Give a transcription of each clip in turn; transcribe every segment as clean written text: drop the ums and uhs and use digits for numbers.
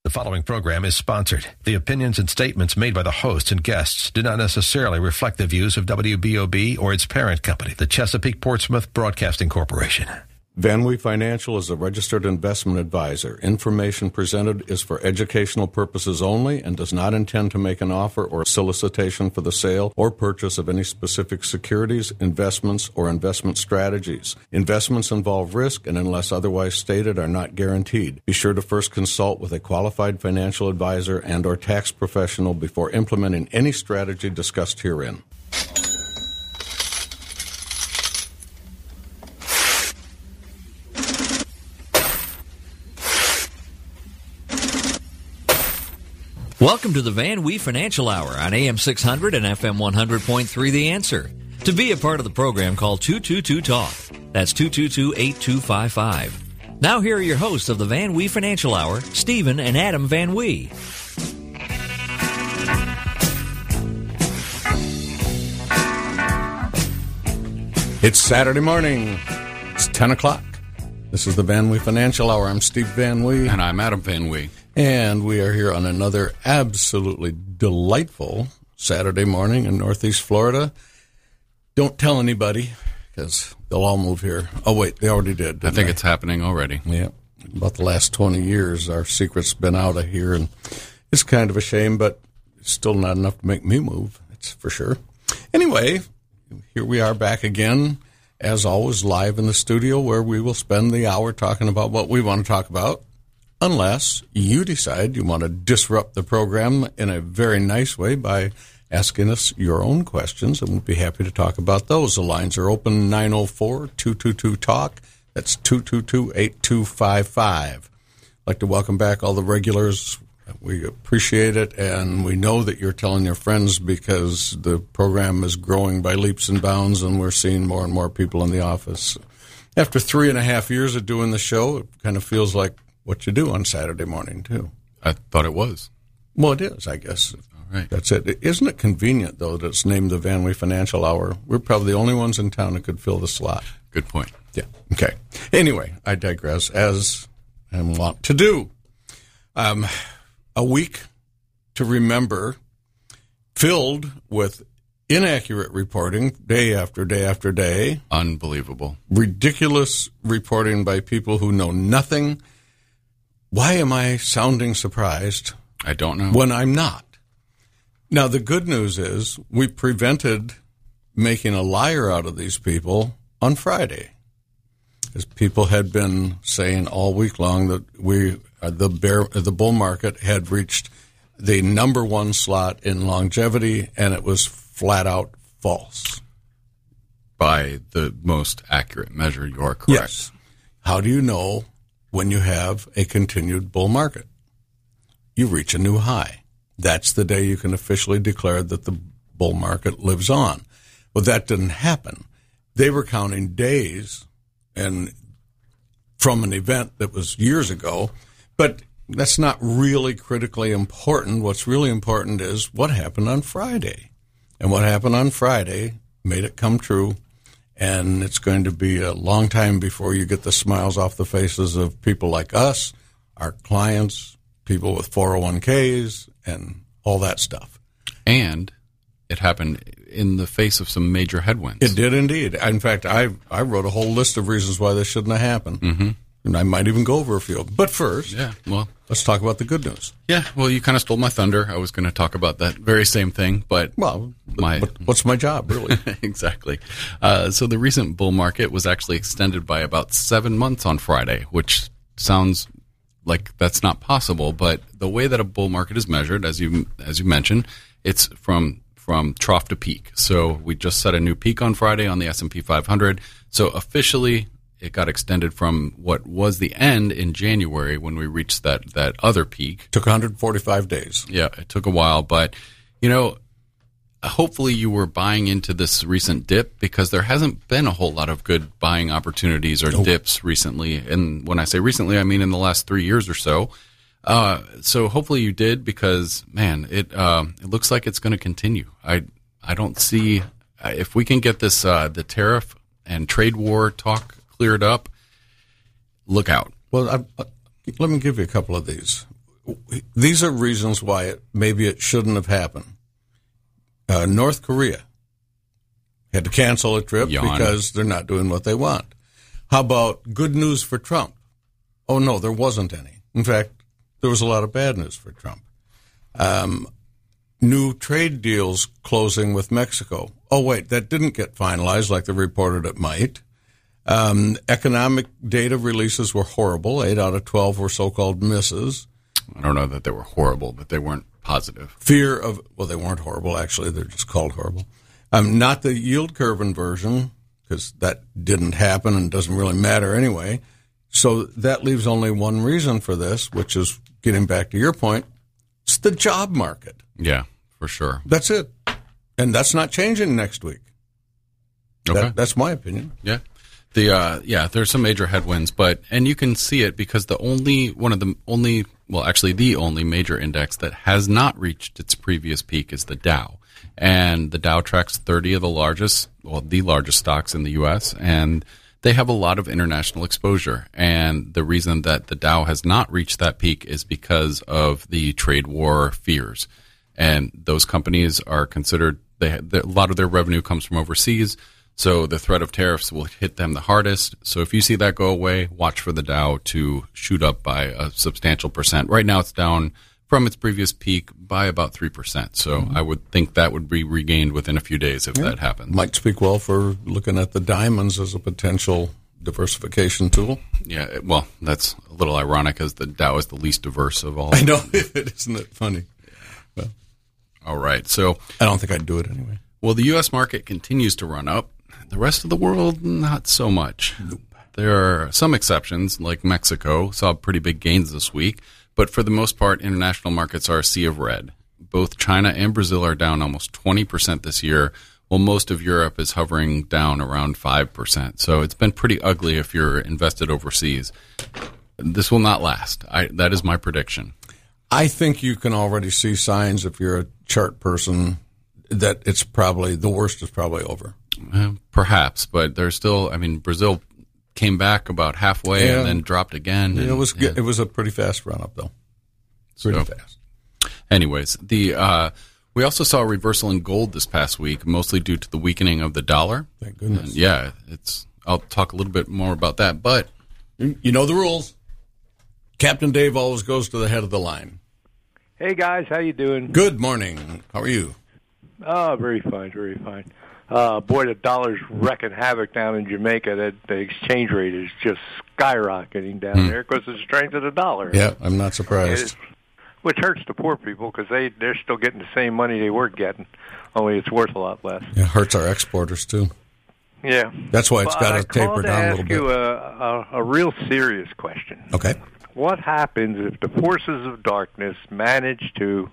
The following program is sponsored. The opinions and statements made by the hosts and guests do not necessarily reflect the views of WBOB or its parent company, the Chesapeake Portsmouth Broadcasting Corporation. VanWee Financial is a registered investment advisor. Information presented is for educational purposes only and does not intend to make an offer or solicitation for the sale or purchase of any specific securities, investments, or investment strategies. Investments involve risk and, unless otherwise stated, are not guaranteed. Be sure to first consult with a qualified financial advisor and or tax professional before implementing any strategy discussed herein. Welcome to the VanWee Financial Hour on AM 600 and FM 100.3 The Answer. To be a part of the program, call 222-TALK. That's 222-8255. Now here are your hosts of the VanWee Financial Hour, Stephen and Adam VanWee. It's Saturday morning. It's 10 o'clock. This is the VanWee Financial Hour. I'm Steve VanWee. And I'm Adam VanWee. And we are here on another absolutely delightful Saturday morning in Northeast Florida. Don't tell anybody, because they'll all move here. Oh, wait, they already did. I think it's happening already. Yeah. About the last 20 years, our secret's been out of here, and it's kind of a shame, but it's still not enough to make me move, that's for sure. Anyway, here we are back again, as always, live in the studio, where we will spend the hour talking about what we want to talk about. Unless you decide you want to disrupt the program in a very nice way by asking us your own questions, and we'll be happy to talk about those. The lines are open, 904-222-TALK. That's 222-8255. I'd like to welcome back all the regulars. We appreciate it, and we know that you're telling your friends because the program is growing by leaps and bounds, and we're seeing more and more people in the office. After 3.5 years of doing the show, it kind of feels like what you do on Saturday morning, too. I thought it was. Well, it is, I guess. All right. That's it. Isn't it convenient, though, that it's named the VanWee Financial Hour? We're probably the only ones in town that could fill the slot. Good point. Yeah. Okay. Anyway, I digress, as I want to do. A week to remember, filled with inaccurate reporting day after day after day. Unbelievable. Ridiculous reporting by people who know nothing. Why am I sounding surprised? I don't know. When I'm not. Now, the good news is we prevented making a liar out of these people on Friday. As people had been saying all week long that the bull market had reached the number one slot in longevity, and it was flat out false. By the most accurate measure, you are correct. Yes. How do you know when you have a continued bull market? You reach a new high. That's the day you can officially declare that the bull market lives on. Well, that didn't happen. They were counting days and from an event that was years ago, but that's not really critically important. What's really important is what happened on Friday. And what happened on Friday made it come true. And it's going to be a long time before you get the smiles off the faces of people like us, our clients, people with 401ks, and all that stuff. And it happened in the face of some major headwinds. It did indeed. In fact, I wrote a whole list of reasons why this shouldn't have happened. Mm-hmm. And I might even go over a few. But first, let's talk about the good news. Yeah, well, you kind of stole my thunder. I was going to talk about that very same thing, but... Well, what's my job, really? Exactly. So the recent bull market was actually extended by about 7 months on Friday, which sounds like that's not possible, but the way that a bull market is measured, as you mentioned, it's from trough to peak. So we just set a new peak on Friday on the S&P 500. So officially, it got extended from what was the end in January when we reached that other peak. Took 145 days. Yeah, it took a while, but hopefully you were buying into this recent dip because there hasn't been a whole lot of good buying opportunities or dips recently. And when I say recently, I mean in the last 3 years or so. So hopefully you did because, man, it looks like it's going to continue. I don't see if we can get this the tariff and trade war talk cleared up, look out. Well, let me give you a couple of these. these are reasons why maybe it shouldn't have happened. North Korea had to cancel a trip because they're not doing what they want. How about good news for Trump? Oh, no, there wasn't any. In fact, there was a lot of bad news for Trump. New trade deals closing with Mexico. Oh, wait, that didn't get finalized like they reported it might. Economic data releases were horrible. 8 out of 12 were so-called misses. I don't know that they were horrible, but they weren't positive. Fear of, well, they weren't horrible, actually. They're just called horrible. Not the yield curve inversion, because that didn't happen and doesn't really matter anyway. So that leaves only one reason for this, which is, getting back to your point, it's the job market. Yeah, for sure. That's it. And that's not changing next week. Okay. That's my opinion. Yeah. There's some major headwinds, and you can see it because the only major index that has not reached its previous peak is the Dow. And the Dow tracks 30 of the largest stocks in the U.S., and they have a lot of international exposure. And the reason that the Dow has not reached that peak is because of the trade war fears. And those companies are considered, a lot of their revenue comes from overseas, so the threat of tariffs will hit them the hardest. So if you see that go away, watch for the Dow to shoot up by a substantial percent. Right now it's down from its previous peak by about 3%. So I would think that would be regained within a few days if that happens. Might speak well for looking at the diamonds as a potential diversification tool. Yeah, well, that's a little ironic as the Dow is the least diverse of all. I know, isn't it funny? Well, all right, so I don't think I'd do it anyway. Well, the U.S. market continues to run up. The rest of the world, not so much. Nope. There are some exceptions, like Mexico, saw pretty big gains this week. But for the most part, international markets are a sea of red. Both China and Brazil are down almost 20% this year, while most of Europe is hovering down around 5%. So it's been pretty ugly if you're invested overseas. This will not last. That is my prediction. I think you can already see signs, if you're a chart person, that it's probably, the worst is probably over. Perhaps, but there's still, Brazil came back about halfway and then dropped again. Yeah, it was a pretty fast run up, though. Pretty fast. Anyways, we also saw a reversal in gold this past week, mostly due to the weakening of the dollar. Thank goodness. And I'll talk a little bit more about that, but you know the rules. Captain Dave always goes to the head of the line. Hey guys, how you doing? Good morning. How are you? Oh, very fine, very fine. Boy, the dollar's wrecking havoc down in Jamaica. The exchange rate is just skyrocketing down there because of the strength of the dollar. Yeah, I'm not surprised. Which hurts the poor people because they're still getting the same money they were getting, only it's worth a lot less. It hurts our exporters, too. Yeah. That's why it's got to taper down a little bit. I called to ask you a real serious question. Okay. What happens if the forces of darkness manage to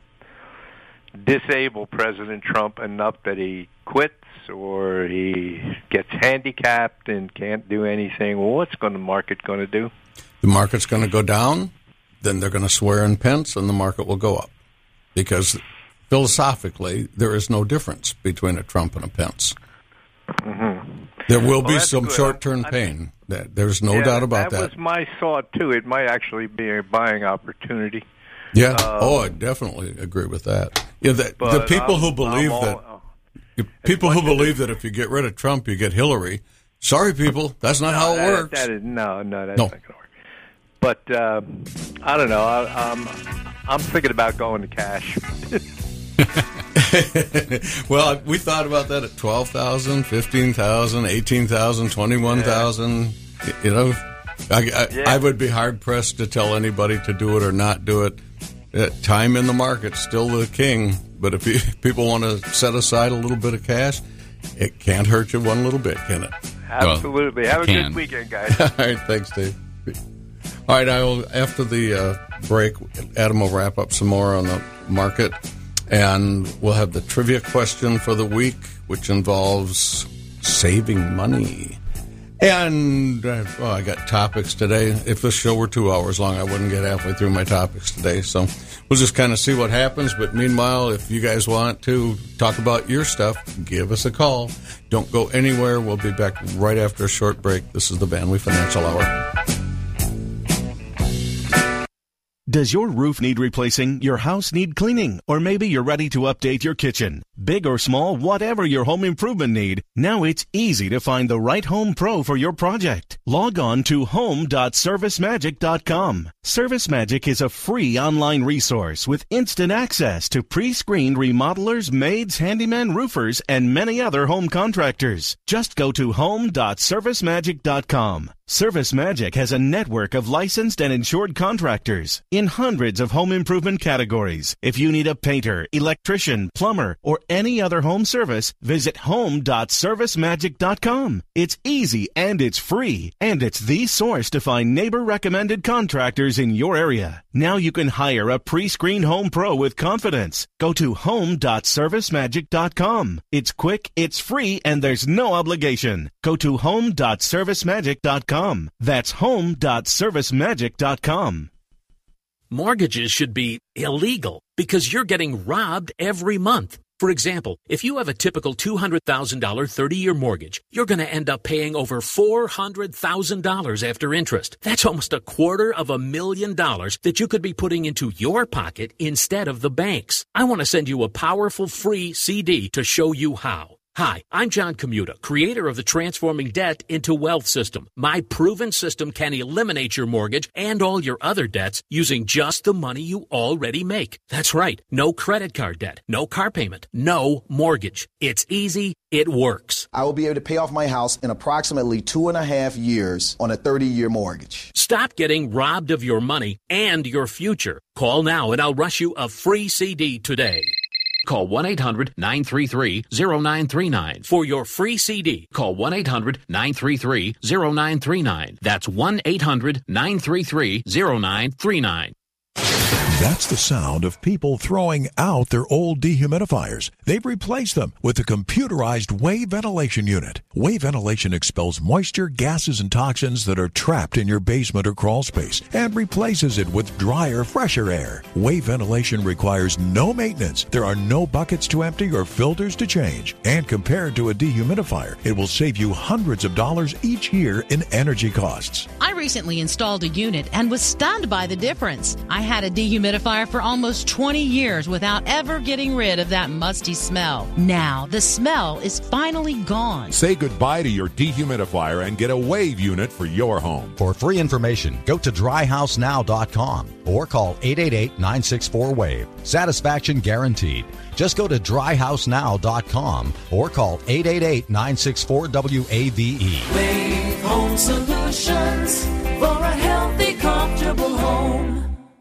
disable President Trump enough that he quits or he gets handicapped and can't do anything? Well, what's the market going to do? The market's going to go down, then they're going to swear in Pence, and the market will go up. Because philosophically, there is no difference between a Trump and a Pence. Mm-hmm. There will be some short-term pain. There's no doubt about that. That was my thought, too. It might actually be a buying opportunity. Yeah. I definitely agree with that. Yeah, the people who believe who believe that if you get rid of Trump, you get Hillary. Sorry, people, that's not how it works. That's not going to work. But I don't know. I'm thinking about going to cash. Well, we thought about that at 12,000, 15,000, 18,000, 21,000. I would be hard pressed to tell anybody to do it or not do it. Time in the market's still the king, but if people want to set aside a little bit of cash, it can't hurt you one little bit, can it? Absolutely. Well, have a good weekend, guys. All right, thanks, Dave. All right, after the break, Adam will wrap up some more on the market, and we'll have the trivia question for the week, which involves saving money. And I got topics today. If this show were 2 hours long, I wouldn't get halfway through my topics today. So we'll just kind of see what happens. But meanwhile, if you guys want to talk about your stuff, give us a call. Don't go anywhere. We'll be back right after a short break. This is the Van Wee Financial Hour. Does your roof need replacing, your house need cleaning, or maybe you're ready to update your kitchen? Big or small, whatever your home improvement need, now it's easy to find the right home pro for your project. Log on to home.servicemagic.com. ServiceMagic is a free online resource with instant access to pre-screened remodelers, maids, handymen, roofers, and many other home contractors. Just go to home.servicemagic.com. ServiceMagic has a network of licensed and insured contractors in hundreds of home improvement categories. If you need a painter, electrician, plumber, or any other home service, visit home.servicemagic.com. It's easy and it's free, and it's the source to find neighbor-recommended contractors in your area. Now you can hire a pre-screened home pro with confidence. Go to home.servicemagic.com. It's quick, it's free, and there's no obligation. Go to home.servicemagic.com. That's home.servicemagic.com. Mortgages should be illegal because you're getting robbed every month. For example, if you have a typical $200,000 30-year mortgage, you're going to end up paying over $400,000 after interest. That's almost $250,000 that you could be putting into your pocket instead of the bank's. I want to send you a powerful free CD to show you how. Hi, I'm John Commuta, creator of the Transforming Debt into Wealth system. My proven system can eliminate your mortgage and all your other debts using just the money you already make. That's right. No credit card debt, no car payment, no mortgage. It's easy. It works. I will be able to pay off my house in approximately 2.5 years on a 30-year mortgage. Stop getting robbed of your money and your future. Call now and I'll rush you a free CD today. Call 1-800-933-0939 for your free CD. Call 1-800-933-0939. That's 1-800-933-0939. That's the sound of people throwing out their old dehumidifiers. They've replaced them with a computerized wave ventilation unit. Wave ventilation expels moisture, gases, and toxins that are trapped in your basement or crawl space and replaces it with drier, fresher air. Wave ventilation requires no maintenance. There are no buckets to empty or filters to change. And compared to a dehumidifier, it will save you hundreds of dollars each year in energy costs. I recently installed a unit and was stunned by the difference. I had a dehumidifier for almost 20 years without ever getting rid of that musty smell. Now, the smell is finally gone. Say goodbye to your dehumidifier and get a wave unit for your home. For free information, go to dryhousenow.com or call 888-964-WAVE. Satisfaction guaranteed. Just go to dryhousenow.com or call 888-964-WAVE. Wave Home Solutions for a healthy, comfortable home.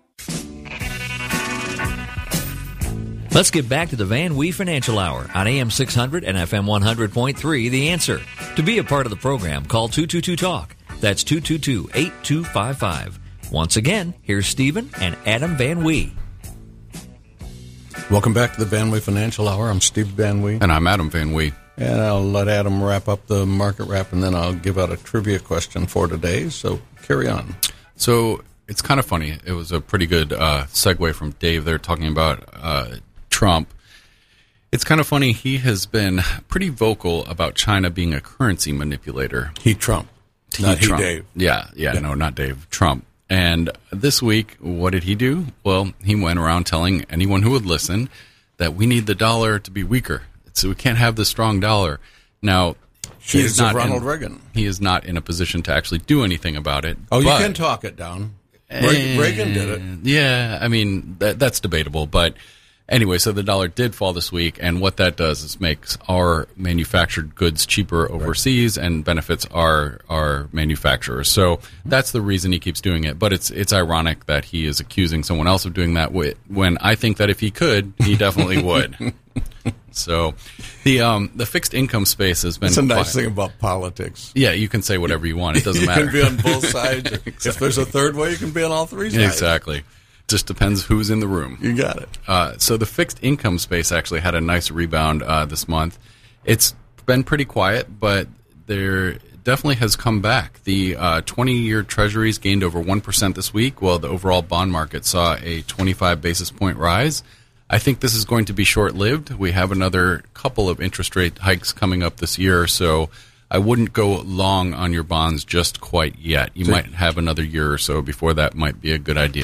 Let's get back to the Van Wee Financial Hour on AM 600 and FM 100.3, The Answer. To be a part of the program, call 222-TALK. That's 222-8255. Once again, here's Stephen and Adam Van Wee. Welcome back to the Van Wee Financial Hour. I'm Steve Van Wee. And I'm Adam Van Wee. And I'll let Adam wrap up the market wrap, and then I'll give out a trivia question for today. So carry on. So it's kind of funny. It was a pretty good segue from Dave there talking about Trump. It's kind of funny. He has been pretty vocal about China being a currency manipulator. Trump. Not Trump. Dave. Yeah, no, not Dave. Trump. And this week, what did he do? Well, he went around telling anyone who would listen that we need the dollar to be weaker. So we can't have the strong dollar. Now, he is not Ronald Reagan. He is not in a position to actually do anything about it. Oh, you can talk it down. Reagan did it. Yeah, I mean, that's debatable, but anyway, so the dollar did fall this week, and what that does is makes our manufactured goods cheaper overseas and benefits our manufacturers. So that's the reason he keeps doing it. But it's ironic that he is accusing someone else of doing that when I think that if he could, he definitely would. So the fixed income space has been... It's a nice thing about politics. Yeah, you can say whatever you want. It doesn't matter. You can be on both sides. Exactly. If there's a third way, you can be on all three sides. Exactly. Just depends who's in the room. You got it. So the fixed income space actually had a nice rebound this month. It's been pretty quiet, but there definitely has come back. The 20-year treasuries gained over 1% this week, while the overall bond market saw a 25 basis point rise. I think this is going to be short-lived. We have another couple of interest rate hikes coming up this year, so I wouldn't go long on your bonds just quite yet. You might have another year or so before that might be a good idea.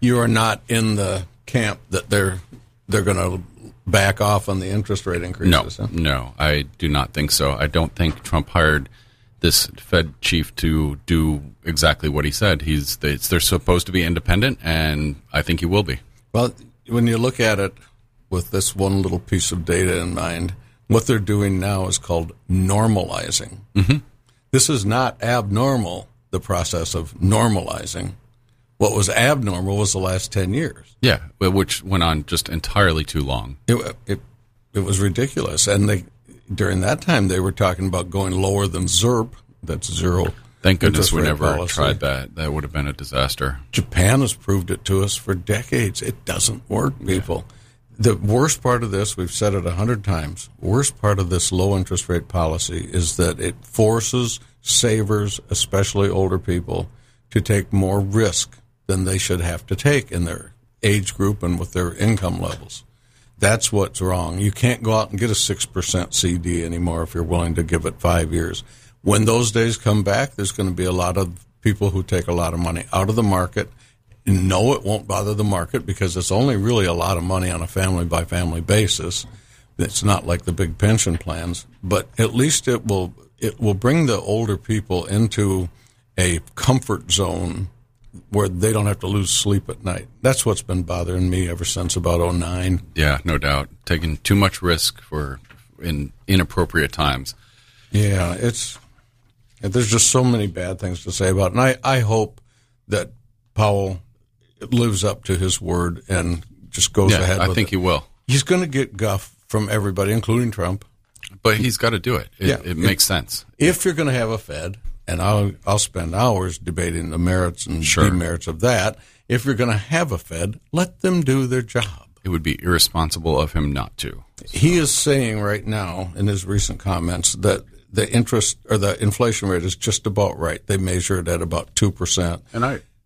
you are not in the camp that they're going to back off on the interest rate increases. No, I do not think so. I don't think Trump hired this Fed chief to do exactly what he said. They're supposed to be independent, and I think he will be. Well, when you look at it with this one little piece of data in mind, what they're doing now is called normalizing. Mm-hmm. This is not abnormal, the process of normalizing. What was abnormal was the last 10 years. Yeah, which went on just entirely too long. It was ridiculous. And during that time, they were talking about going lower than ZIRP. That's zero. Thank goodness we never policy. tried that. That would have been a disaster. Japan has proved it to us for decades. It doesn't work, people. Yeah. The worst part of this, we've said it 100 times, worst part of this low interest rate policy is that it forces savers, especially older people, to take more risk than they should have to take in their age group and with their income levels. That's what's wrong. You can't go out and get a 6% CD anymore if you're willing to give it 5 years. When those days come back, there's going to be a lot of people who take a lot of money out of the market. No, it won't bother the market because it's only really a lot of money on a family-by-family basis. It's not like the big pension plans, but at least it will bring the older people into a comfort zone where they don't have to lose sleep at night. That's what's been bothering me ever since about 2009. Yeah, no doubt. Taking too much risk in inappropriate times. Yeah, there's just so many bad things to say about it. And I hope that Powell lives up to his word and just goes ahead with it. I think he will. He's going to get guff from everybody, including Trump. But he's got to do it. It makes sense. If you're going to have a Fed, and I'll spend hours debating the merits and demerits of that, if you're going to have a Fed, let them do their job. It would be irresponsible of him not to. He is saying right now in his recent comments that the interest or the inflation rate is just about right. They measure it at about 2%. And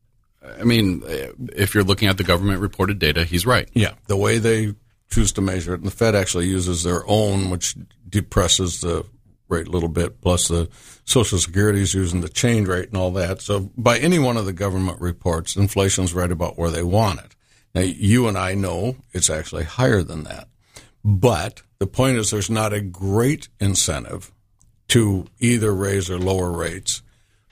I mean, if you're looking at the government reported data, he's right. Yeah, the way they choose to measure it, and the Fed actually uses their own, which depresses the rate a little bit, plus the Social Security is using the change rate and all that. So by any one of the government reports, inflation's right about where they want it. Now, you and I know it's actually higher than that. But the point is there's not a great incentive to either raise or lower rates.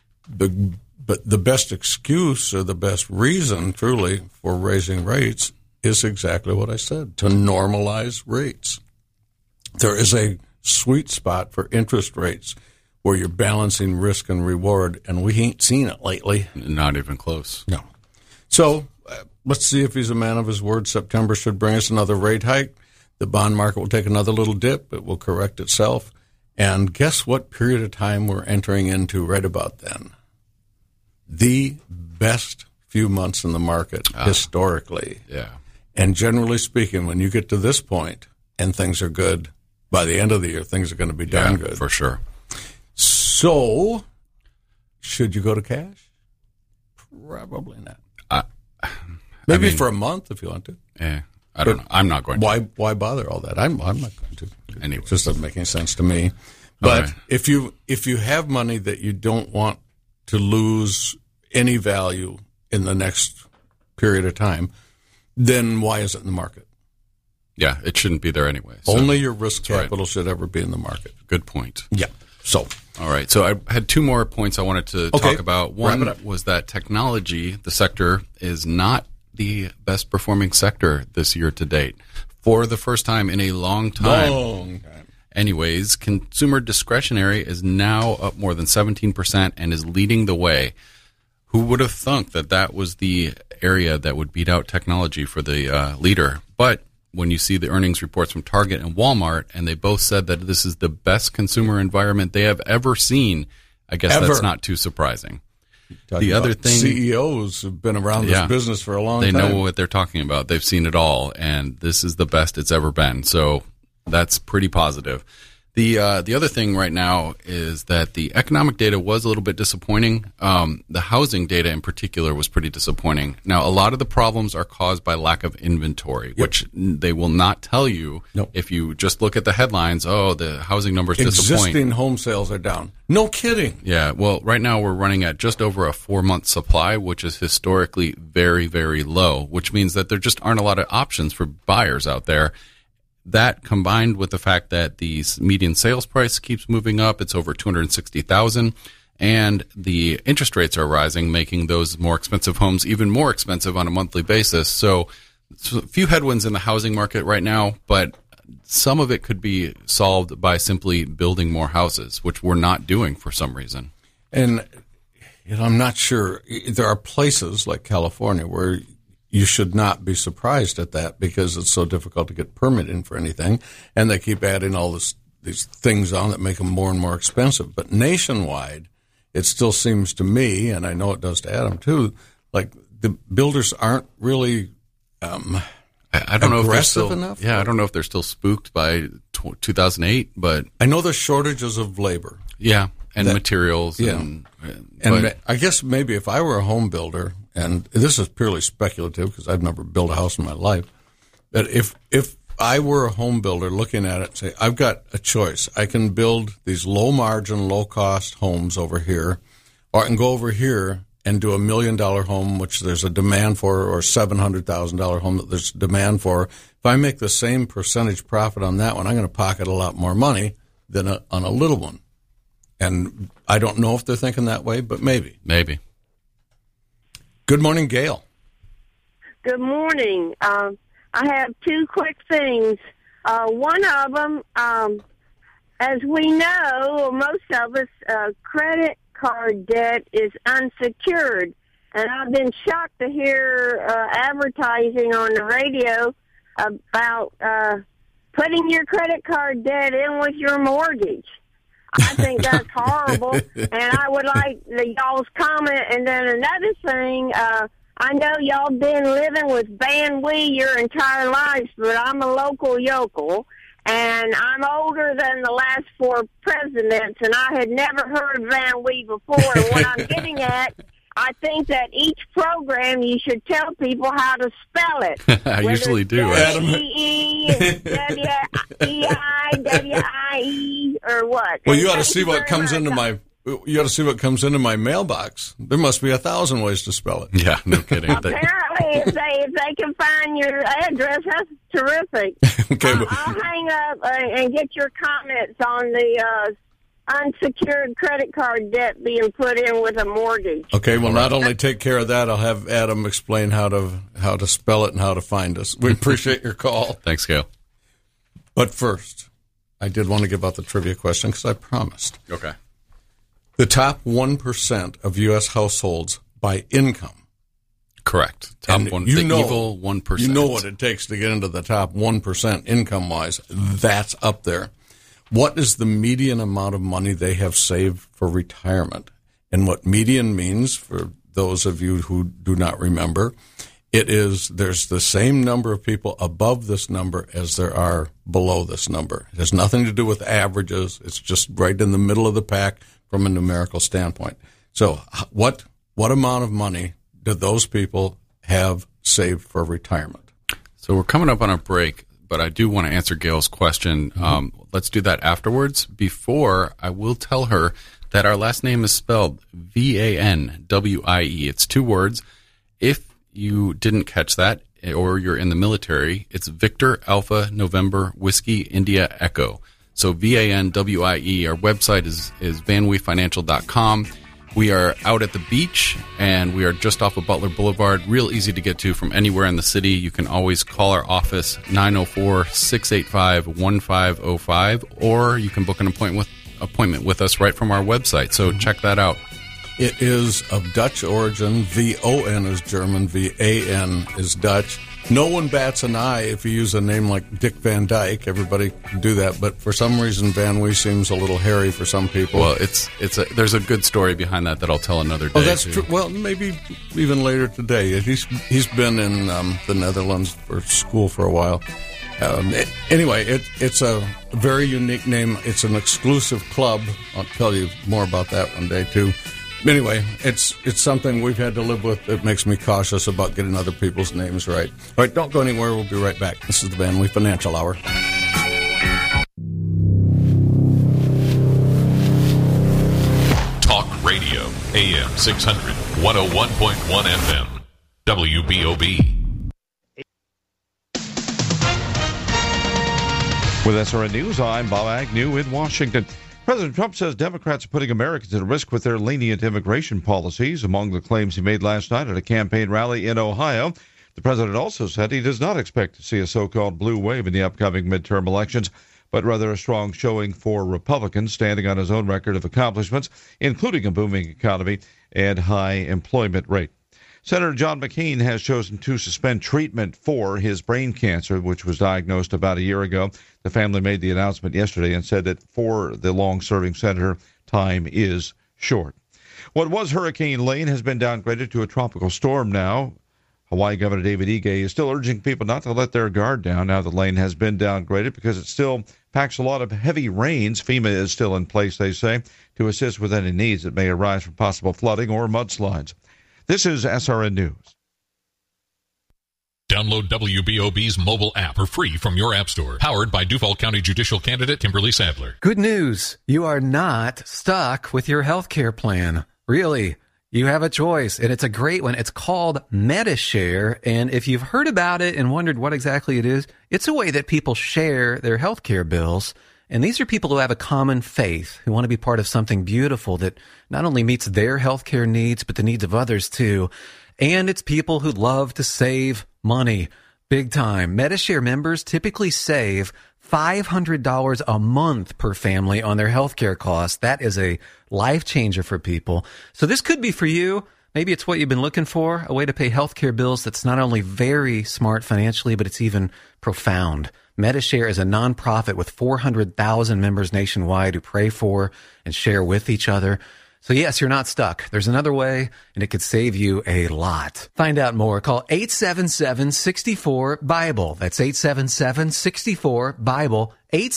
But the best excuse or the best reason, truly, for raising rates is exactly what I said, to normalize rates. There is a sweet spot for interest rates where you're balancing risk and reward, and we ain't seen it lately. Not even close. No. So let's see if he's a man of his word. September should bring us another rate hike. The bond market will take another little dip. It will correct itself. And guess what period of time we're entering into right about then? The best few months in the market historically. Yeah. And generally speaking, when you get to this point and things are good, by the end of the year, things are going to be darn good. For sure. So, should you go to cash? Probably not. Maybe for a month if you want to. Yeah. I don't know. I'm not going to. Why bother all that? I'm not going to. Anyway. It just doesn't make any sense to me. But if you have money that you don't want to lose any value in the next period of time, then why is it in the market? Yeah, it shouldn't be there anyway. So only your risk capital should ever be in the market. Good point. Yeah. So, all right. So I had two more points I wanted to talk about. One was that technology, the sector, is not the best performing sector this year to date. For the first time in a long time. Anyways, consumer discretionary is now up more than 17% and is leading the way. Who would have thunk that was the area that would beat out technology for the leader? But when you see the earnings reports from Target and Walmart, and they both said that this is the best consumer environment they have ever seen, I guess that's not too surprising. The other thing, CEOs have been around this business for a long time. They know what they're talking about. They've seen it all, and this is the best it's ever been. So that's pretty positive. The other thing right now is that the economic data was a little bit disappointing. The housing data in particular was pretty disappointing. Now, a lot of the problems are caused by lack of inventory, which they will not tell you if you just look at the headlines. Oh, the housing numbers disappoint. Existing home sales are down. No kidding. Yeah, well, right now we're running at just over a 4-month supply, which is historically very, very low, which means that there just aren't a lot of options for buyers out there. That combined with the fact that the median sales price keeps moving up, it's over $260,000, and the interest rates are rising, making those more expensive homes even more expensive on a monthly basis. So a few headwinds in the housing market right now, but some of it could be solved by simply building more houses, which we're not doing for some reason. And I'm not sure. There are places like California where you should not be surprised at that because it's so difficult to get permitting for anything, and they keep adding all these things on that make them more and more expensive. But nationwide, it still seems to me, and I know it does to Adam too, like the builders aren't really I don't know if they're still enough. Yeah, I don't know if they're still spooked by 2008, but I know there's shortages of labor. Yeah, and materials. Yeah. And I guess maybe if I were a home builder, and this is purely speculative because I've never built a house in my life, but if I were a home builder looking at it and say, I've got a choice. I can build these low margin, low cost homes over here, or I can go over here and do $1 million home, which there's a demand for, or $700,000 home that there's demand for. If I make the same percentage profit on that one, I'm going to pocket a lot more money than on a little one. And I don't know if they're thinking that way, but maybe. Maybe. Good morning, Gail. Good morning. I have two quick things. One of them, as we know, most of us, credit card debt is unsecured. And I've been shocked to hear advertising on the radio about putting your credit card debt in with your mortgage. I think that's horrible, and I would like y'all's comment. And then another thing, I know y'all been living with Van Wee your entire lives, but I'm a local yokel, and I'm older than the last 4 presidents, and I had never heard Van Wee before. And what I'm getting at, I think that each program you should tell people how to spell it. I usually do. W-E-E-W-I-W-I-E or what? Well, you ought to see what comes into my. You ought to see what comes into my mailbox. There must be 1,000 ways to spell it. Yeah, no kidding. Apparently, if they can find your address, that's terrific. Okay, I'll hang up and get your comments on the unsecured credit card debt being put in with a mortgage. Okay, well, not only take care of that, I'll have Adam explain how to spell it and how to find us. We appreciate your call. Thanks, Gail. But first, I did want to give out the trivia question because I promised. Okay. The top 1% of U.S. households by income. Correct. Top and one, evil 1%. You know what it takes to get into the top 1% income-wise. That's up there. What is the median amount of money they have saved for retirement? And what median means, for those of you who do not remember, it is there's the same number of people above this number as there are below this number. It has nothing to do with averages. It's just right in the middle of the pack from a numerical standpoint. So what amount of money do those people have saved for retirement? So we're coming up on a break, but I do want to answer Gail's question. Let's do that afterwards. Before, I will tell her that our last name is spelled V-A-N-W-I-E. It's 2 words. If you didn't catch that, or you're in the military, it's Victor Alpha November Whiskey India Echo. So V-A-N-W-I-E. Our website is vanweefinancial.com. We are out at the beach, and we are just off of Butler Boulevard. Real easy to get to from anywhere in the city. You can always call our office, 904-685-1505, or you can book an appointment with us right from our website. So check that out. It is of Dutch origin. V-O-N is German. V-A-N is Dutch. No one bats an eye if you use a name like Dick Van Dyke. Everybody can do that, but for some reason, Van Wee seems a little hairy for some people. Well, there's a good story behind that I'll tell another day. Oh, that's true. Well, maybe even later today. He's been in the Netherlands for school for a while. Anyway, it's a very unique name. It's an exclusive club. I'll tell you more about that one day, too. Anyway, it's something we've had to live with. It makes me cautious about getting other people's names right. All right, don't go anywhere. We'll be right back. This is the Van Wee Financial Hour. Talk Radio, AM 600, 101.1 FM, WBOB. With SRN News, I'm Bob Agnew in Washington. President Trump says Democrats are putting Americans at risk with their lenient immigration policies. Among the claims he made last night at a campaign rally in Ohio, the president also said he does not expect to see a so-called blue wave in the upcoming midterm elections, but rather a strong showing for Republicans, standing on his own record of accomplishments, including a booming economy and high employment rate. Senator John McCain has chosen to suspend treatment for his brain cancer, which was diagnosed about a year ago. The family made the announcement yesterday and said that for the long-serving senator, time is short. What was Hurricane Lane has been downgraded to a tropical storm now. Hawaii Governor David Ige is still urging people not to let their guard down now that Lane has been downgraded because it still packs a lot of heavy rains. FEMA is still in place, they say, to assist with any needs that may arise from possible flooding or mudslides. This is SRN News. Download WBOB's mobile app for free from your app store. Powered by Duval County Judicial Candidate Kimberly Sadler. Good news. You are not stuck with your health care plan. Really. You have a choice, and it's a great one. It's called Medi-Share, and if you've heard about it and wondered what exactly it is, it's a way that people share their health care bills. And these are people who have a common faith, who want to be part of something beautiful that not only meets their healthcare needs, but the needs of others too. And it's people who love to save money big time. Medi-Share members typically save $500 a month per family on their healthcare costs. That is a life changer for people. So this could be for you. Maybe it's what you've been looking for, a way to pay healthcare bills that's not only very smart financially, but it's even profound. Medi-Share is a nonprofit with 400,000 members nationwide who pray for and share with each other. So yes, you're not stuck. There's another way, and it could save you a lot. Find out more. Call 877-64-BIBLE. That's 877-64-BIBLE.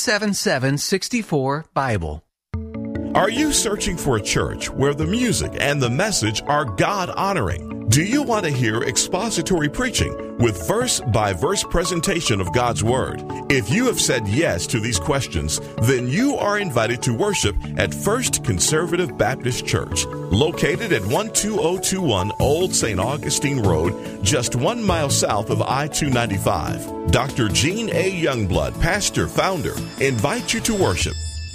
877-64-BIBLE. Are you searching for a church where the music and the message are God-honoring? Do you want to hear expository preaching with verse-by-verse presentation of God's Word? If you have said yes to these questions, then you are invited to worship at First Conservative Baptist Church, located at 12021 Old St. Augustine Road, just 1 mile south of I-295. Dr. Gene A. Youngblood, pastor, founder, invites you to worship.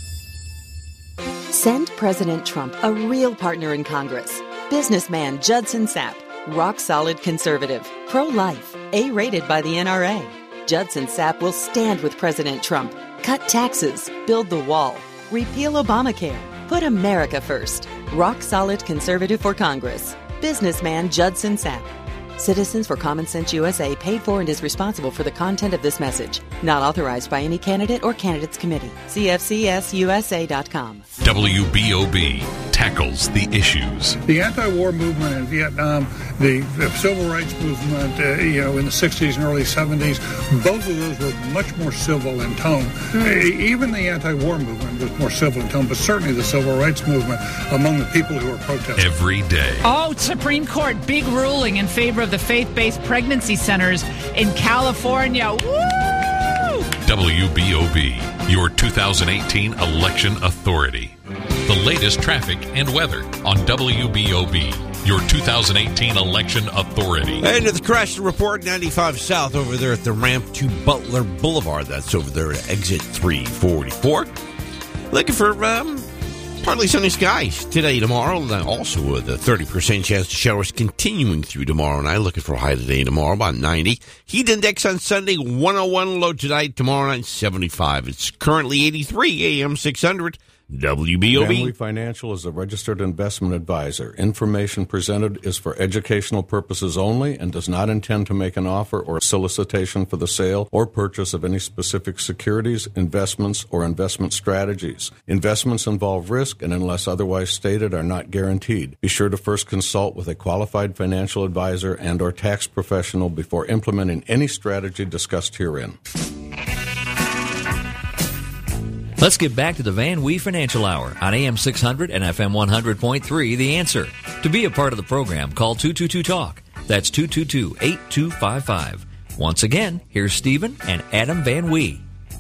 Send President Trump a real partner in Congress. Businessman Judson Sapp, rock-solid conservative, pro-life, A-rated by the NRA. Judson Sapp will stand with President Trump, cut taxes, build the wall, repeal Obamacare, put America first. Rock-solid conservative for Congress. Businessman Judson Sapp. Citizens for Common Sense USA paid for and is responsible for the content of this message. Not authorized by any candidate or candidates committee. CFCSUSA.com. WBOB tackles the issues. The anti-war movement in Vietnam, the civil rights movement, in the 60s and early 70s, both of those were much more civil in tone. Even the anti-war movement was more civil in tone, but certainly the civil rights movement among the people who were protesting. Every day. Oh, Supreme Court, big ruling in favor of the faith-based pregnancy centers in California. Woo! WBOB, your 2018 election authority. The latest traffic and weather on WBOB, your 2018 election authority. And the crash report, 95 South over there at the ramp to Butler Boulevard. That's over there at exit 344. Looking for partly sunny skies today, tomorrow. Also with a 30% chance of showers continuing through tomorrow night. Looking for a high today and tomorrow, about 90. Heat index on Sunday, 101. Low tonight, tomorrow night, 75. It's currently 83, AM 600. WBOB. Van Wee Financial is a registered investment advisor. Information presented is for educational purposes only and does not intend to make an offer or solicitation for the sale or purchase of any specific securities, investments, or investment strategies. Investments involve risk and, unless otherwise stated, are not guaranteed. Be sure to first consult with a qualified financial advisor and/or tax professional before implementing any strategy discussed herein. Let's get back to the Van Wee Financial Hour on AM 600 and FM 100.3, The Answer. To be a part of the program, call 222-TALK. That's 222-8255. Once again, here's Stephen and Adam Van Wee.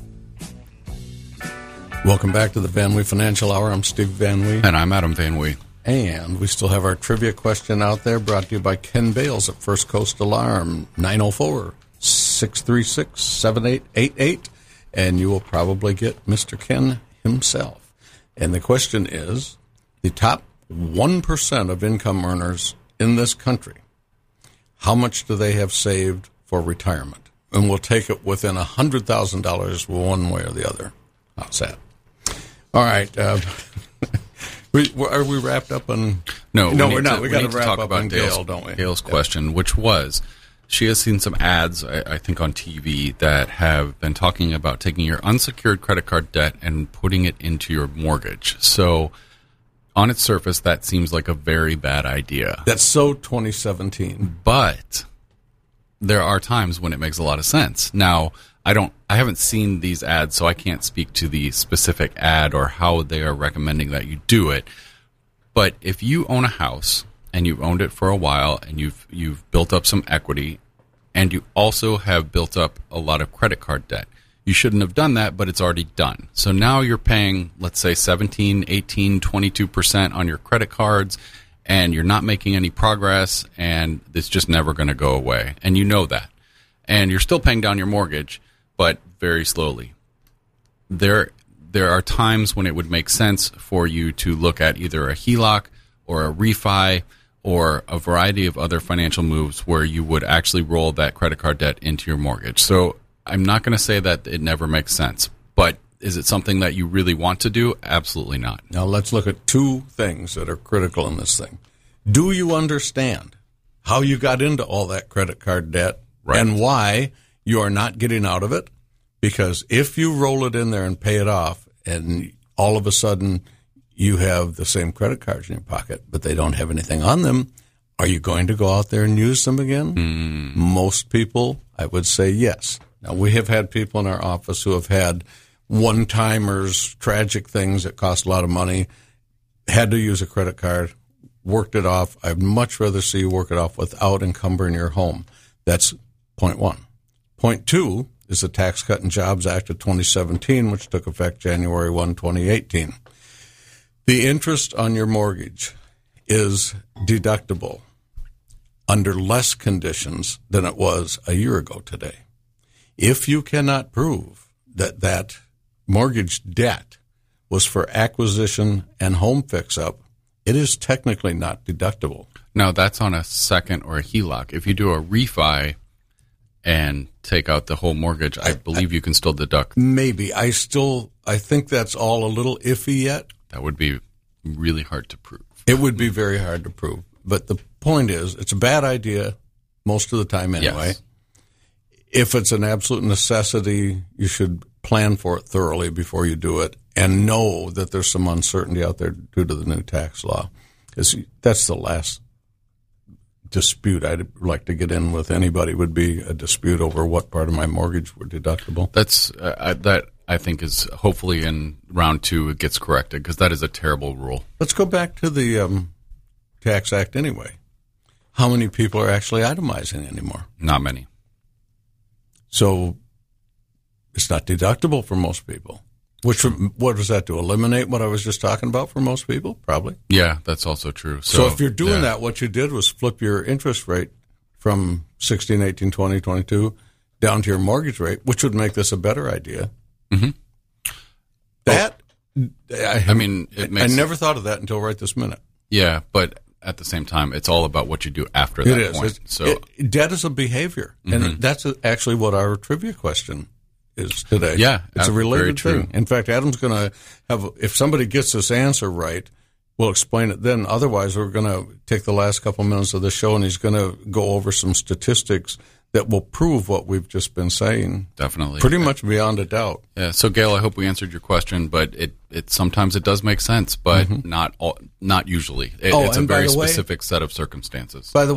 Welcome back to the Van Wee Financial Hour. I'm Steve Van Wee. And I'm Adam Van Wee. And we still have our trivia question out there, brought to you by Ken Bales at First Coast Alarm, 904-636-7888. And you will probably get Mr. Ken himself. And the question is, the top 1% of income earners in this country, how much do they have saved for retirement? And we'll take it within $100,000 one way or the other. How's that? All right. Are we wrapped up on... No, we're not. We got to wrap talk up about on Gail, don't we? Gail's question, which was... She has seen some ads, I think, on TV that have been talking about taking your unsecured credit card debt and putting it into your mortgage. So, on its surface, that seems like a very bad idea. That's so 2017. But there are times when it makes a lot of sense. Now, I haven't seen these ads, so I can't speak to the specific ad or how they are recommending that you do it. But if you own a house and you've owned it for a while, and you've built up some equity, and you also have built up a lot of credit card debt. You shouldn't have done that, but it's already done. So now you're paying, let's say, 17, 18, 22% on your credit cards, and you're not making any progress, and it's just never going to go away. And you know that. And you're still paying down your mortgage, but very slowly. There are times when it would make sense for you to look at either a HELOC or a refi, or a variety of other financial moves where you would actually roll that credit card debt into your mortgage. So I'm not going to say that it never makes sense, but is it something that you really want to do? Absolutely not. Now let's look at two things that are critical in this thing. Do you understand how you got into all that credit card debt and why you are not getting out of it? Because if you roll it in there and pay it off, and all of a sudden you have the same credit cards in your pocket, but they don't have anything on them, are you going to go out there and use them again? Most people, I would say yes. Now, we have had people in our office who have had one-timers, tragic things that cost a lot of money, had to use a credit card, worked it off. I'd much rather see you work it off without encumbering your home. That's point one. Point two is the Tax Cut and Jobs Act of 2017, which took effect January 1, 2018. The interest on your mortgage is deductible under less conditions than it was a year ago today. If you cannot prove that that mortgage debt was for acquisition and home fix-up, it is technically not deductible. Now, that's on a second or a HELOC. If you do a refi and take out the whole mortgage, I believe you can still deduct. Maybe. I think that's all a little iffy yet. That would be really hard to prove. It would be very hard to prove. But the point is, it's a bad idea most of the time anyway. Yes. If it's an absolute necessity, you should plan for it thoroughly before you do it and know that there's some uncertainty out there due to the new tax law. Because that's the last dispute I'd like to get in with anybody would be a dispute over what part of my mortgage were deductible. That's that I think is hopefully in round two it gets corrected, because that is a terrible rule. Let's go back to the Tax Act anyway. How many people are actually itemizing anymore? Not many. So it's not deductible for most people. What does that do? Eliminate what I was just talking about for most people? Probably. Yeah, that's also true. So if you're doing that, what you did was flip your interest rate from 16, 18, 20, 22 down to your mortgage rate, which would make this a better idea. Mm-hmm. I never thought of that until right this minute. Yeah, but at the same time, it's all about what you do after that point. Debt is a behavior, and that's actually what our trivia question is today. Yeah, it's a related very thing. In fact, Adam's going to have, if somebody gets this answer right, we'll explain it then. Otherwise, we're going to take the last couple minutes of the show, and he's going to go over some statistics that will prove what we've just been saying. Definitely. Pretty much beyond a doubt. Yeah. So, Gail, I hope we answered your question, but it sometimes it does make sense, but not usually. It's a very specific set of circumstances. By the way,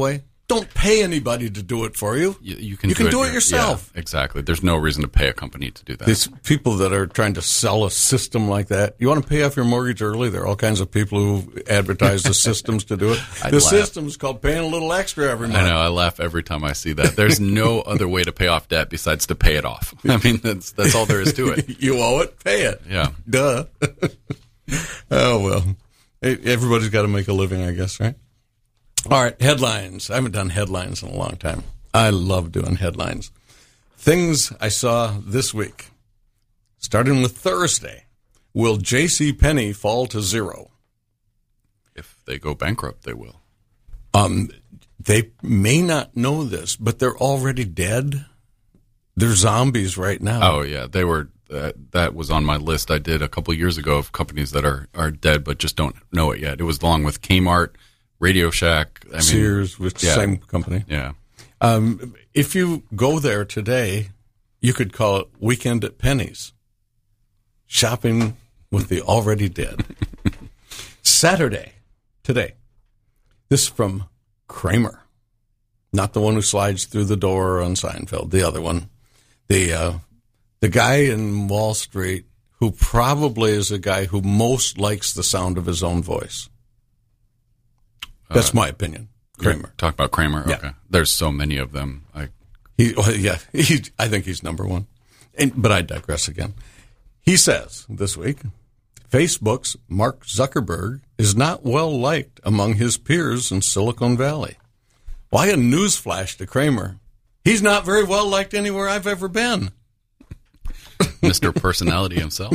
Don't pay anybody to do it for you. You can do it yourself. Yeah, exactly. There's no reason to pay a company to do that. These people that are trying to sell a system like that, you want to pay off your mortgage early? There are all kinds of people who advertise the systems to do it. The system's called paying a little extra every month. I know. I laugh every time I see that. There's no other way to pay off debt besides to pay it off. I mean, that's all there is to it. You owe it, pay it. Yeah. Duh. Oh, well. Everybody's got to make a living, I guess, right? All right, headlines. I haven't done headlines in a long time. I love doing headlines. Things I saw this week. Starting with Thursday. Will JCPenney fall to zero? If they go bankrupt, they will. They may not know this, but they're already dead. They're zombies right now. Oh, yeah. They were. That was on my list I did a couple years ago of companies that are dead but just don't know it yet. It was along with Kmart, Radio Shack, Sears, which same company. Yeah. If you go there today, you could call it Weekend at Penny's. Shopping with the already dead. Saturday, today. This is from Kramer. Not the one who slides through the door on Seinfeld, the other one. The guy in Wall Street who probably is a guy who most likes the sound of his own voice. That's my opinion. Kramer. Talk about Kramer? Yeah. Okay. There's so many of them. I think he's number one. But I digress again. He says this week, Facebook's Mark Zuckerberg is not well liked among his peers in Silicon Valley. Why a newsflash to Kramer? He's not very well liked anywhere I've ever been. Mr. Personality himself.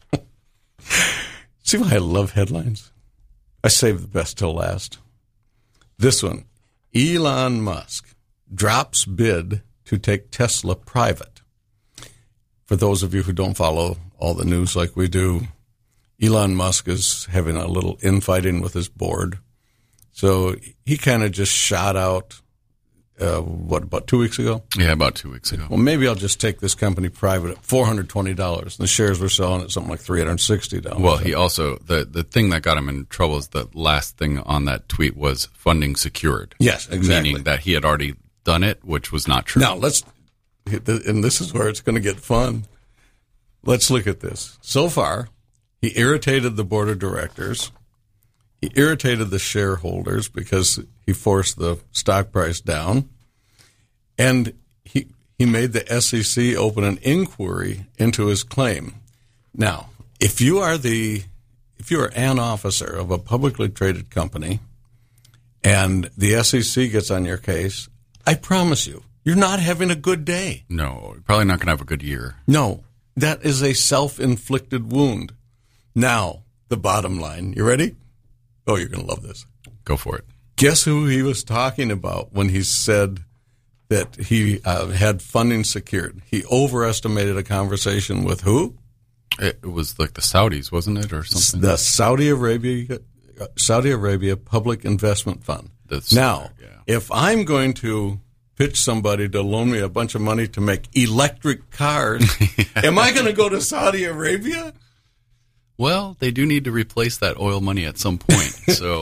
See why I love headlines? I save the best till last. This one, Elon Musk drops bid to take Tesla private. For those of you who don't follow all the news like we do, Elon Musk is having a little infighting with his board. So he kind of just shot out, about 2 weeks ago? Yeah, about 2 weeks ago. Well, maybe I'll just take this company private at $420. And the shares were selling at something like $360. Well, he also, the thing that got him in trouble is the last thing on that tweet was funding secured. Yes, exactly. Meaning that he had already done it, which was not true. Now, and this is where it's going to get fun. Let's look at this. So far, he irritated the board of directors. He irritated the shareholders because he forced the stock price down. And he made the SEC open an inquiry into his claim. Now, if you are an officer of a publicly traded company and the SEC gets on your case, I promise you're not having a good day. No, you're probably not going to have a good year. No, that is a self-inflicted wound. Now, the bottom line. You ready? Oh, you're going to love this. Go for it. Guess who he was talking about when he said that he had funding secured? He overestimated a conversation with who? It was like the Saudis, wasn't it, or something? The Saudi Arabia Public Investment Fund. If I'm going to pitch somebody to loan me a bunch of money to make electric cars, am I going to go to Saudi Arabia? Well, they do need to replace that oil money at some point, so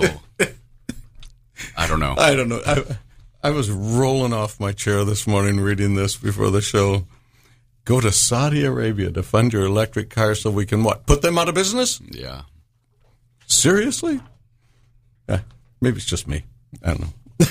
I don't know. I was rolling off my chair this morning reading this before the show. Go to Saudi Arabia to fund your electric cars so we can what? Put them out of business? Yeah. Seriously? Maybe it's just me. I don't know.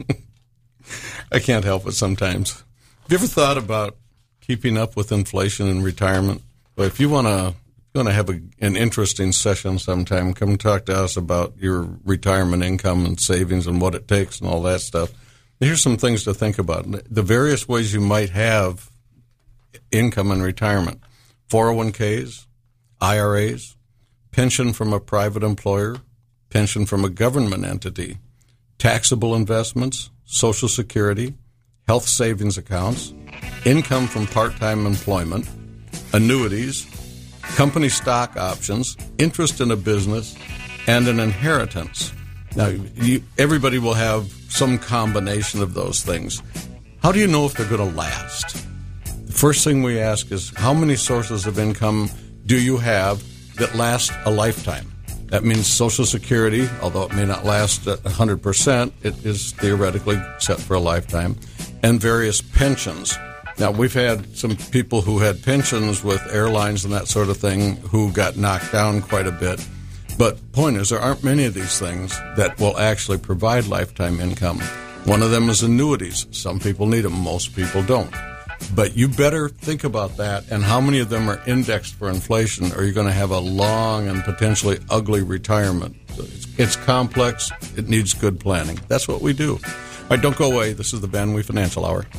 I can't help it sometimes. Have you ever thought about keeping up with inflation in retirement? Well, if you want to have an interesting session sometime, come talk to us about your retirement income and savings and what it takes and all that stuff. Here's some things to think about. The various ways you might have income in retirement. 401ks, IRAs, pension from a private employer, pension from a government entity, taxable investments, Social Security, health savings accounts, income from part-time employment, annuities, company stock options, interest in a business, and an inheritance. Now, everybody will have some combination of those things. How do you know if they're going to last? The first thing we ask is, how many sources of income do you have that last a lifetime? That means Social Security, although it may not last at 100%, it is theoretically set for a lifetime, and various pensions. Now, we've had some people who had pensions with airlines and that sort of thing who got knocked down quite a bit. But point is, there aren't many of these things that will actually provide lifetime income. One of them is annuities. Some people need them, most people don't. But you better think about that and how many of them are indexed for inflation, or you're going to have a long and potentially ugly retirement. It's complex. It needs good planning. That's what we do. All right, don't go away. This is the Van Wee Financial Hour.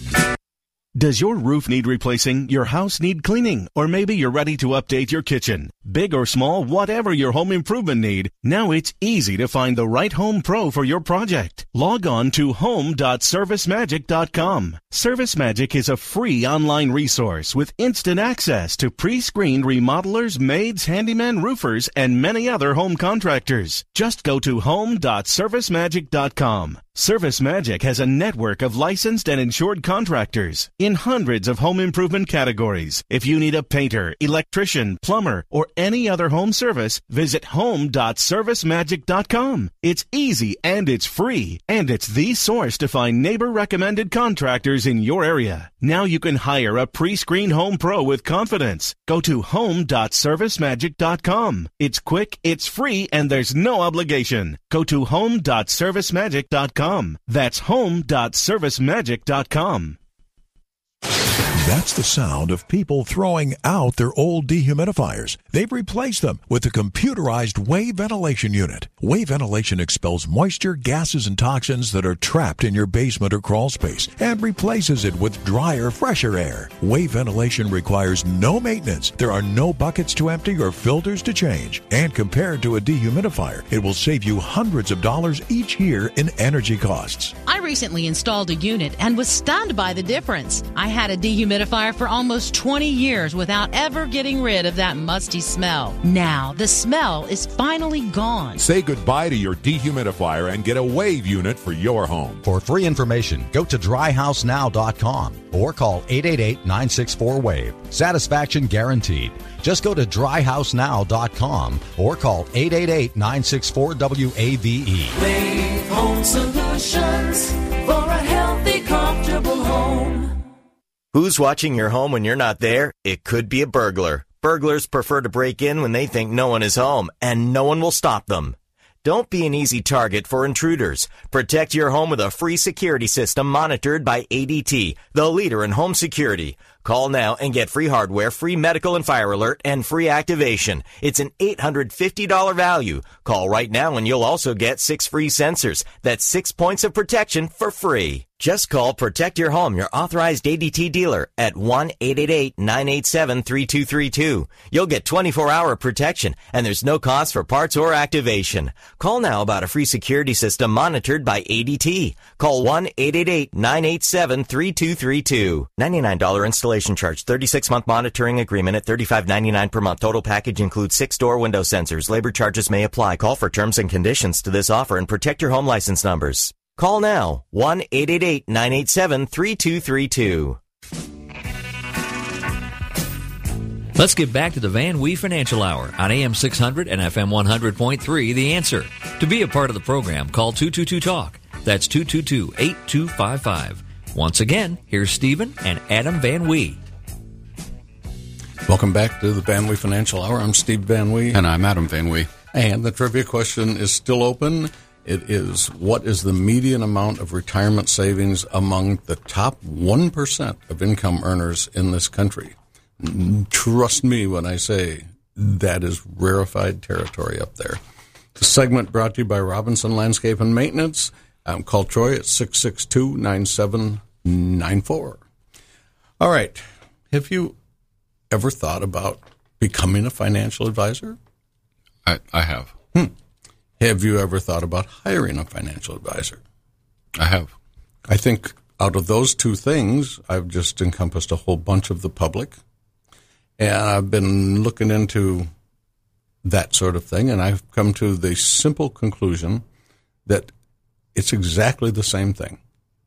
Does your roof need replacing? Your house need cleaning? Or maybe you're ready to update your kitchen? Big or small, whatever your home improvement need, now it's easy to find the right home pro for your project. Log on to home.servicemagic.com. ServiceMagic is a free online resource with instant access to pre-screened remodelers, maids, handymen, roofers, and many other home contractors. Just go to home.servicemagic.com. ServiceMagic has a network of licensed and insured contractors in hundreds of home improvement categories. If you need a painter, electrician, plumber, or any other home service, visit home.servicemagic.com. It's easy and it's free, and it's the source to find neighbor-recommended contractors in your area. Now you can hire a pre-screened home pro with confidence. Go to home.servicemagic.com. It's quick, it's free, and there's no obligation. Go to home.servicemagic.com. That's home.servicemagic.com. That's the sound of people throwing out their old dehumidifiers. They've replaced them with a computerized wave ventilation unit. Wave ventilation expels moisture, gases, and toxins that are trapped in your basement or crawl space and replaces it with drier, fresher air. Wave ventilation requires no maintenance. There are no buckets to empty or filters to change. And compared to a dehumidifier, it will save you hundreds of dollars each year in energy costs. I recently installed a unit and was stunned by the difference. I had a dehumidifier for almost 20 years without ever getting rid of that musty smell. Now, the smell is finally gone. Say goodbye to your dehumidifier and get a wave unit for your home. For free information, go to dryhousenow.com or call 888-964-WAVE. Satisfaction guaranteed. Just go to dryhousenow.com or call 888-964-WAVE. Wave Home Solutions for a healthy, comfortable home. Who's watching your home when you're not there? It could be a burglar. Burglars prefer to break in when they think no one is home, and no one will stop them. Don't be an easy target for intruders. Protect your home with a free security system monitored by ADT, the leader in home security. Call now and get free hardware, free medical and fire alert, and free activation. It's an $850 value. Call right now and you'll also get 6 free sensors. That's 6 points of protection for free. Just call Protect Your Home, your authorized ADT dealer, at 1-888-987-3232. You'll get 24-hour protection, and there's no cost for parts or activation. Call now about a free security system monitored by ADT. Call 1-888-987-3232. $99 installation charge, 36-month monitoring agreement at $35.99 per month. Total package includes 6-door window sensors. Labor charges may apply. Call for terms and conditions to this offer and protect your home license numbers. Call now, 1-888-987-3232. Let's get back to the Van Wee Financial Hour on AM 600 and FM 100.3, The Answer. To be a part of the program, call 222-TALK. That's 222-8255. Once again, here's Stephen and Adam Van Wee. Welcome back to the Van Wee Financial Hour. I'm Steve Van Wee. And I'm Adam Van Wee. And the trivia question is still open. It is, what is the median amount of retirement savings among the top 1% of income earners in this country? Trust me when I say that is rarefied territory up there. The segment brought to you by Robinson Landscape and Maintenance. Call Troy at 662-9794. All right. Have you ever thought about becoming a financial advisor? I have. Have you ever thought about hiring a financial advisor? I have. I think out of those two things, I've just encompassed a whole bunch of the public. And I've been looking into that sort of thing, and I've come to the simple conclusion that it's exactly the same thing.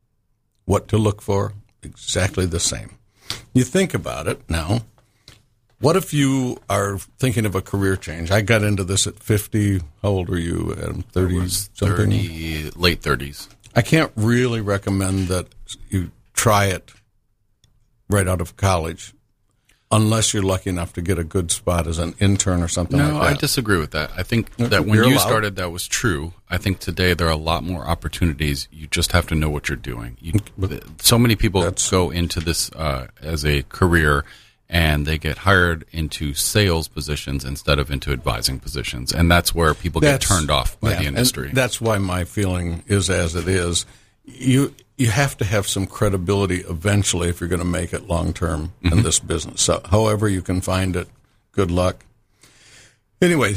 What to look for, exactly the same. You think about it now. What if you are thinking of a career change? I got into this at 50. How old are you? 30-something? Late 30s. I can't really recommend that you try it right out of college unless you're lucky enough to get a good spot as an intern or something like that. No, I disagree with that. I think that when you started, that was true. I think today there are a lot more opportunities. You just have to know what you're doing. So many people go into this as a career, and they get hired into sales positions instead of into advising positions. And that's where people get turned off by the industry. And that's why my feeling is as it is. You have to have some credibility eventually if you're going to make it long-term in this business. So however you can find it, good luck. Anyway,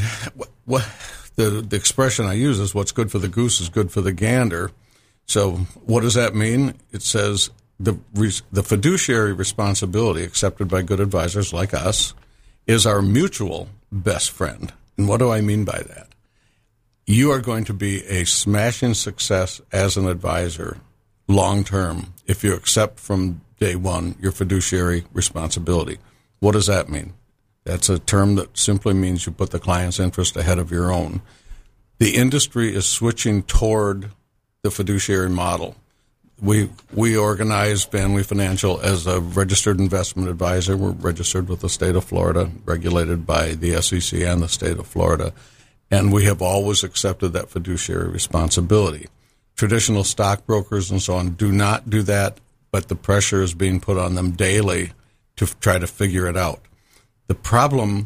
the expression I use is what's good for the goose is good for the gander. So what does that mean? It says the fiduciary responsibility accepted by good advisors like us is our mutual best friend. And what do I mean by that? You are going to be a smashing success as an advisor long-term if you accept from day one your fiduciary responsibility. What does that mean? That's a term that simply means you put the client's interest ahead of your own. The industry is switching toward the fiduciary model. We organize Van Financial as a registered investment advisor. We're registered with the state of Florida, regulated by the SEC and the state of Florida. And we have always accepted that fiduciary responsibility. Traditional stockbrokers and so on do not do that, but the pressure is being put on them daily to try to figure it out. The problem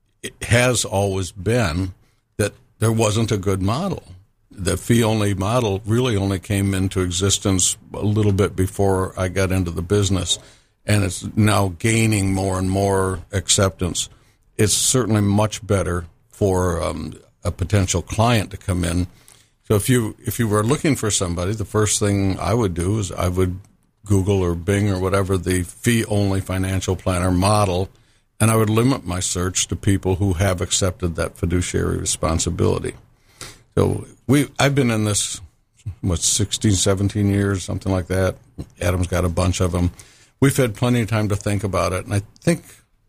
has always been that there wasn't a good model. The fee-only model really only came into existence a little bit before I got into the business, and it's now gaining more and more acceptance. It's certainly much better for a potential client to come in. So if you were looking for somebody, the first thing I would do is I would Google or Bing or whatever the fee-only financial planner model, and I would limit my search to people who have accepted that fiduciary responsibility. So I've been in this, 16, 17 years, something like that. Adam's got a bunch of them. We've had plenty of time to think about it, and I think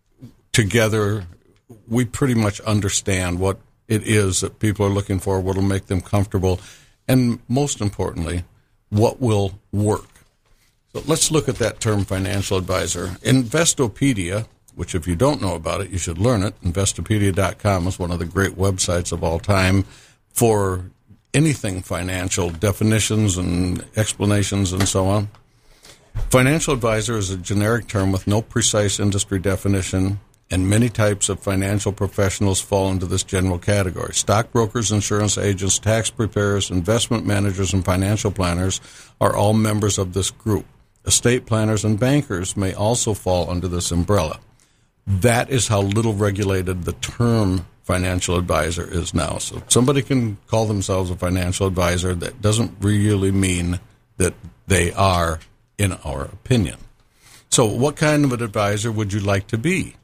together we pretty much understand what it is that people are looking for, what will make them comfortable, and most importantly, what will work. So let's look at that term financial advisor. Investopedia, which if you don't know about it, you should learn it. Investopedia.com is one of the great websites of all time for anything financial, definitions and explanations and so on. Financial advisor is a generic term with no precise industry definition, and many types of financial professionals fall into this general category. Stockbrokers, insurance agents, tax preparers, investment managers, and financial planners are all members of this group. Estate planners and bankers may also fall under this umbrella. That is how little regulated the term financial advisor is now. So somebody can call themselves a financial advisor. That doesn't really mean that they are, in our opinion. So what kind of an advisor would you like to be?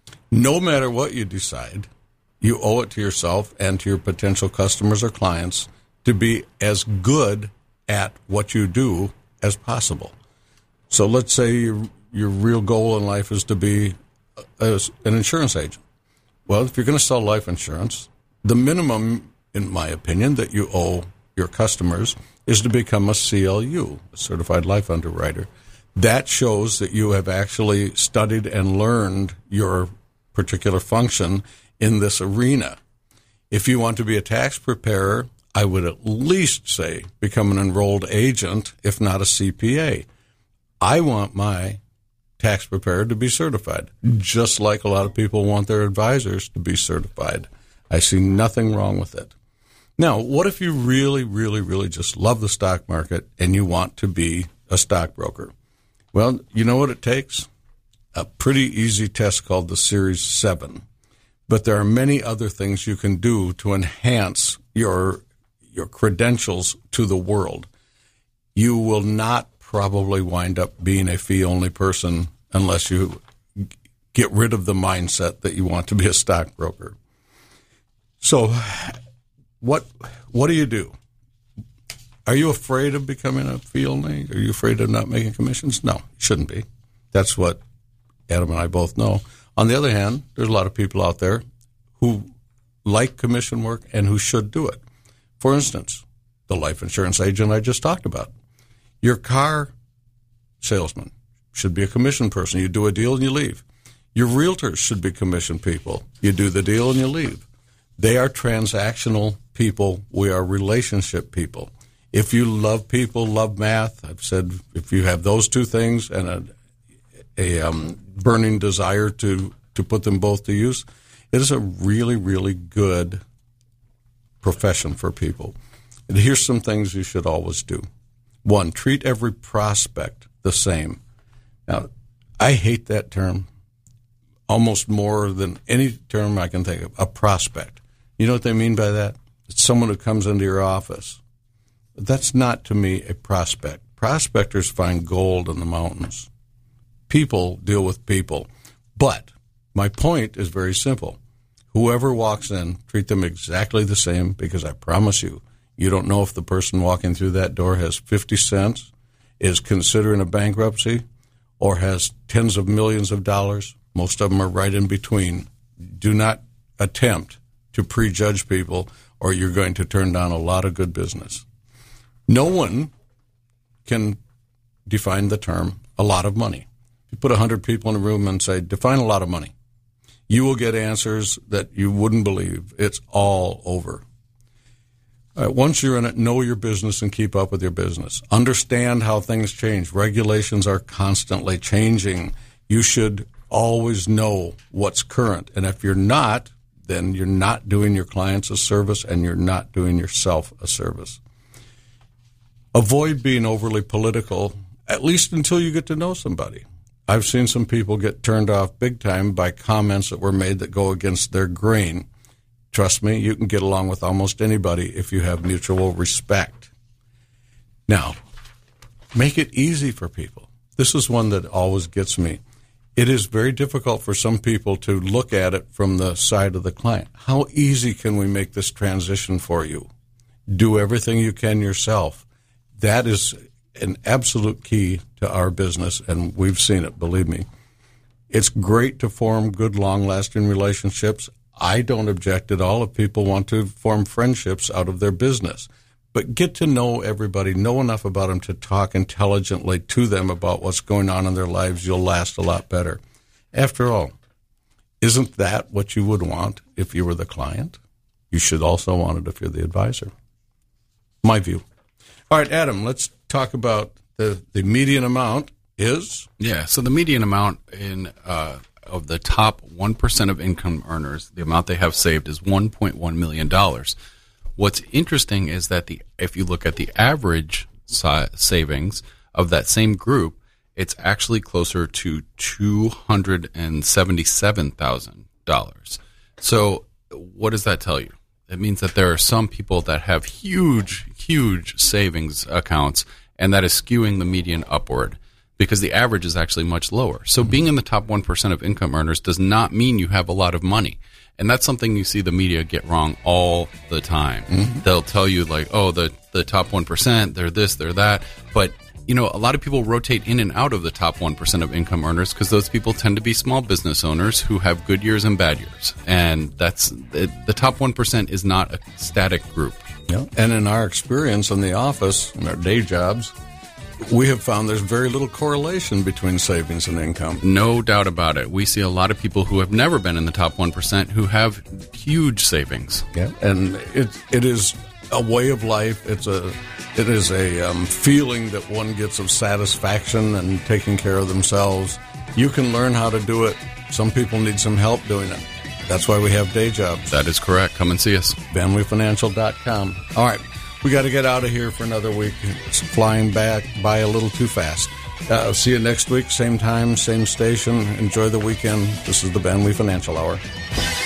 No matter what you decide, you owe it to yourself and to your potential customers or clients to be as good at what you do as possible. So let's say your real goal in life is to be an insurance agent. Well, if you're going to sell life insurance, the minimum, in my opinion, that you owe your customers is to become a CLU, a certified life underwriter. That shows that you have actually studied and learned your particular function in this arena. If you want to be a tax preparer, I would at least say become an enrolled agent, if not a CPA. I want my tax preparer to be certified, just like a lot of people want their advisors to be certified. I see nothing wrong with it. Now, what if you really, really, really just love the stock market and you want to be a stockbroker? Well, you know what it takes? A pretty easy test called the Series 7. But there are many other things you can do to enhance your credentials to the world. You will not probably wind up being a fee-only person unless you get rid of the mindset that you want to be a stockbroker. So what do you do? Are you afraid of becoming a fee-only? Are you afraid of not making commissions? No, you shouldn't be. That's what Adam and I both know. On the other hand, there's a lot of people out there who like commission work and who should do it. For instance, the life insurance agent I just talked about. Your car salesman should be a commission person. You do a deal and you leave. Your realtors should be commission people. You do the deal and you leave. They are transactional people. We are relationship people. If you love people, love math, I've said if you have those two things and a burning desire to put them both to use, it is a really, really good profession for people. And here's some things you should always do. One, treat every prospect the same. Now, I hate that term almost more than any term I can think of, a prospect. You know what they mean by that? It's someone who comes into your office. That's not, to me, a prospect. Prospectors find gold in the mountains. People deal with people. But my point is very simple. Whoever walks in, treat them exactly the same, because I promise you, you don't know if the person walking through that door has 50 cents, is considering a bankruptcy, or has tens of millions of dollars. Most of them are right in between. Do not attempt to prejudge people, or you're going to turn down a lot of good business. No one can define the term a lot of money. If you put 100 people in a room and say, define a lot of money, you will get answers that you wouldn't believe. It's all over. Once you're in it, know your business and keep up with your business. Understand how things change. Regulations are constantly changing. You should always know what's current. And if you're not, then you're not doing your clients a service and you're not doing yourself a service. Avoid being overly political, at least until you get to know somebody. I've seen some people get turned off big time by comments that were made that go against their grain. Trust me, you can get along with almost anybody if you have mutual respect. Now, make it easy for people. This is one that always gets me. It is very difficult for some people to look at it from the side of the client. How easy can we make this transition for you? Do everything you can yourself. That is an absolute key to our business, and we've seen it, believe me. It's great to form good, long-lasting relationships. I don't object at all if people want to form friendships out of their business. But get to know everybody, know enough about them to talk intelligently to them about what's going on in their lives. You'll last a lot better. After all, isn't that what you would want if you were the client? You should also want it if you're the advisor. My view. All right, Adam, let's talk about the median amount is? Yeah, so the median amount in of the top 1% of income earners, the amount they have saved is $1.1 million. What's interesting is that if you look at the average savings of that same group, it's actually closer to $277,000. So what does that tell you? It means that there are some people that have huge savings accounts, and that is skewing the median upward because the average is actually much lower. So being in the top 1% of income earners does not mean you have a lot of money. And that's something you see the media get wrong all the time. Mm-hmm. They'll tell you like, oh, the top 1%, they're this, they're that. But, you know, a lot of people rotate in and out of the top 1% of income earners because those people tend to be small business owners who have good years and bad years. And that's the top 1% is not a static group. Yeah. And in our experience in the office, in our day jobs, we have found there's very little correlation between savings and income. No doubt about it. We see a lot of people who have never been in the top 1% who have huge savings. Yeah, and it is a way of life. It is a feeling that one gets of satisfaction and taking care of themselves. You can learn how to do it. Some people need some help doing it. That's why we have day jobs. That is correct. Come and see us. VanWeeFinancial.com. All right. We got to get out of here for another week. It's flying by a little too fast. I'll see you next week, same time, same station. Enjoy the weekend. This is the Van Wee Financial Hour.